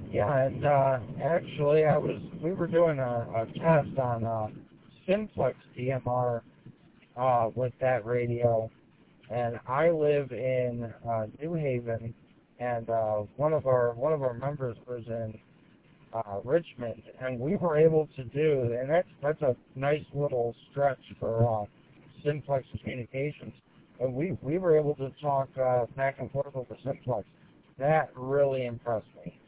Yeah, and actually, we were doing a test on Simplex DMR with that radio, and I live in New Haven, and one of our members was in Richmond, and we were able to do, and that's a nice little stretch for Simplex communications, and we were able to talk back and forth over Simplex. That really impressed me.